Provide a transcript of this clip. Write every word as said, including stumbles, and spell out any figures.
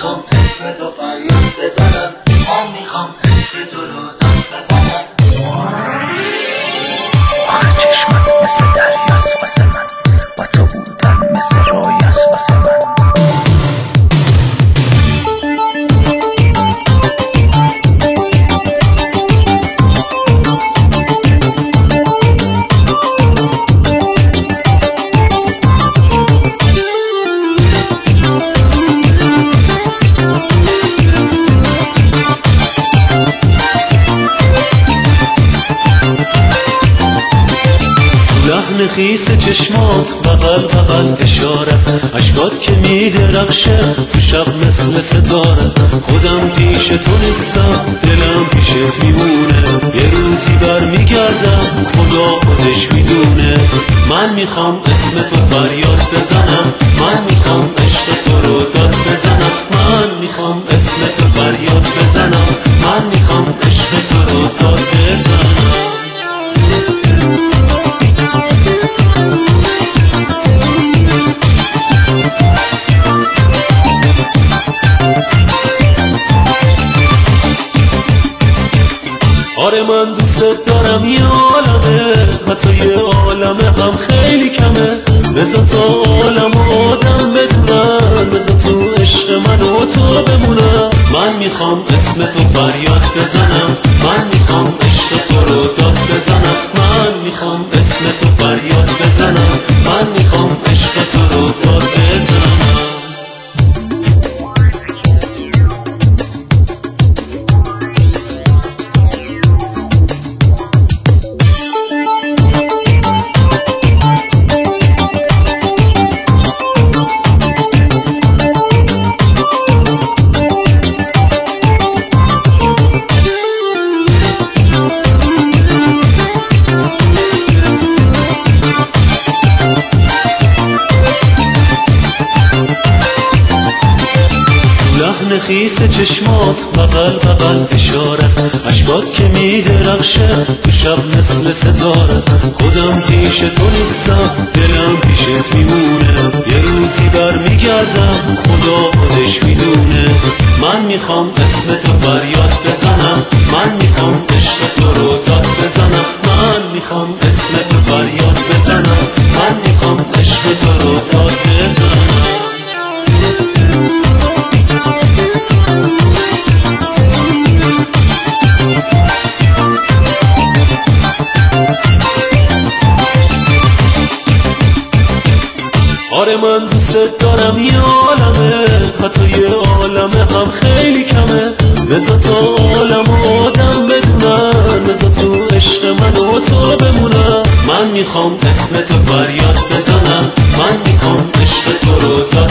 میخوام اسم تو فریاد بزنم، من میخوام عشق تو رو داد بزنم. آخه چشمت مثل دریاست واسه من، با تو بودن مثل رویاست واسه من. لحن خیس چشمات بغل بغل اشاره است، اشکات که میدرخشه تو شب مثل ستاره است. خودم پیش تو نیستم، دلم پیشت میمونه، یه روزی برمیگردم خدا خودش میدونه. من میخوام اسم تو فریاد بزنم، من میخوام عشق تو رو داد بزنم. من میخوام اسم تو فریاد بزنم، من میخوام عشق تو رو داد بزنم. آره من دوست دارم یه عالمه، حتی یه عالمه هم خیلی کمه. بذار تا عالم و آدم بدونن، بذار تو عشق من و تو بمونم. من میخوام اسم تو فریاد بزنم، من میخوام عشق تو رو داد بزنم. من میخوام اسم تو فریاد بزنم، من میخوام عشق تو رو داد بزنم. لحن خیس چشمات بغل بغل اشاره است، اشکات که میدرخشه تو شب مثل ستاره است. خودم پیش تو نیستم، دلم پیشت میمونه، یه روزی برمیگردم خدا خودش میدونه. من میخوام اسم تو فریاد بزنم، من میخوام عشق تو رو داد بزنم. من میخوام اسم تو فریاد بزنم، من میخوام عشق تو رو داد بزنم. آره من دوست دارم یه عالمه، حتی یه عالمه هم خیلی کمه. بذار تا عالم و آدم بدونن، بذار تو عشق من و تو بمونم. من میخوام اسم تو فریاد بزنم، من میخوام عشق تو رو داد